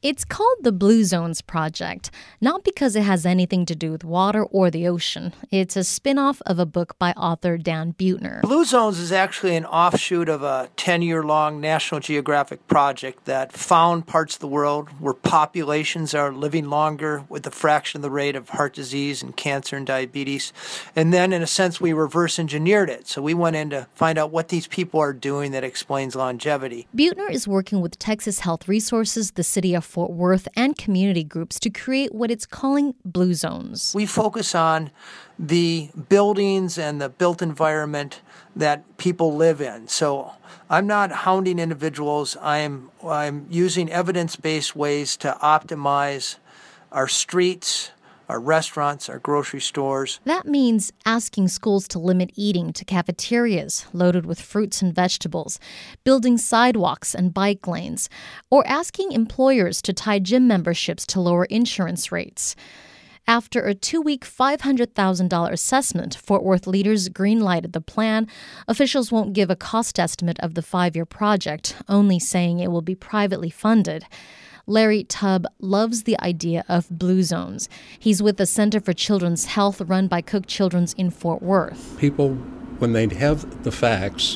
It's called the Blue Zones Project, not because it has anything to do with water or the ocean. It's a spin-off of a book by author Dan Buettner. Blue Zones is actually an offshoot of a 10-year-long National Geographic project that found parts of the world where populations are living longer with a fraction of the rate of heart disease and cancer and diabetes. And then, in a sense, we reverse engineered it. So we went in to find out what these people are doing that explains longevity. Buettner is working with Texas Health Resources, the city of Fort Worth, and community groups to create what it's calling Blue Zones. We focus on the buildings and the built environment that people live in. So I'm not hounding individuals. I'm using evidence-based ways to optimize our streets, our restaurants, our grocery stores. That means asking schools to limit eating to cafeterias loaded with fruits and vegetables, building sidewalks and bike lanes, or asking employers to tie gym memberships to lower insurance rates. After a 2-week, $500,000 assessment, Fort Worth leaders green-lighted the plan. Officials won't give a cost estimate of the 5-year project, only saying it will be privately funded. Larry Tubb loves the idea of Blue Zones. He's with the Center for Children's Health run by Cook Children's in Fort Worth. People, when they have the facts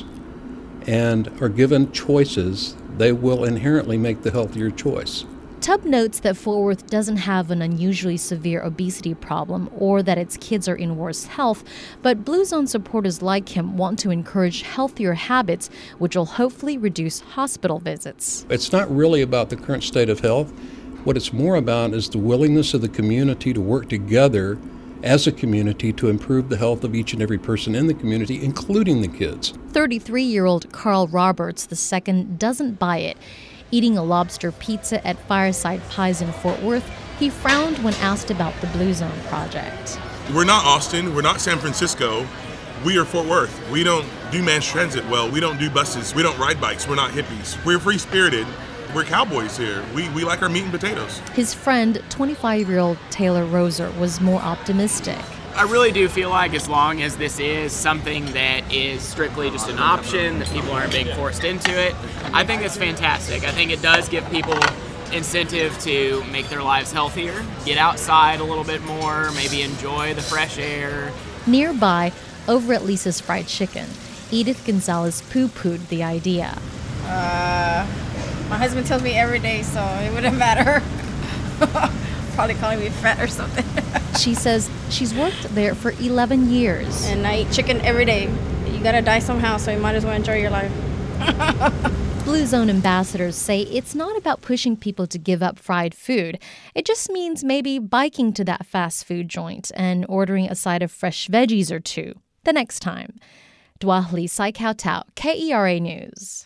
and are given choices, they will inherently make the healthier choice. Tubb notes that Fort Worth doesn't have an unusually severe obesity problem or that its kids are in worse health, but Blue Zone supporters like him want to encourage healthier habits, which will hopefully reduce hospital visits. It's not really about the current state of health. What it's more about is the willingness of the community to work together as a community to improve the health of each and every person in the community, including the kids. 33-year-old Carl Roberts II doesn't buy it. Eating a lobster pizza at Fireside Pies in Fort Worth, he frowned when asked about the Blue Zone project. We're not Austin, we're not San Francisco, we are Fort Worth. We don't do mass transit well, we don't do buses, we don't ride bikes, we're not hippies. We're free-spirited, we're cowboys here. We like our meat and potatoes. His friend, 25-year-old Taylor Roser, was more optimistic. I really do feel like as long as this is something that is strictly just an option, that people aren't being forced into it, I think it's fantastic. I think it does give people incentive to make their lives healthier, get outside a little bit more, maybe enjoy the fresh air. Nearby, over at Lisa's Fried Chicken, Edith Gonzalez poo-pooed the idea. My husband tells me every day, so it wouldn't matter. Probably calling me fat or something. She says she's worked there for 11 years. And I eat chicken every day. You gotta die somehow, so you might as well enjoy your life. Blue Zone ambassadors say it's not about pushing people to give up fried food. It just means maybe biking to that fast food joint and ordering a side of fresh veggies or two the next time. Dwahli Saikau Tao, KERA News.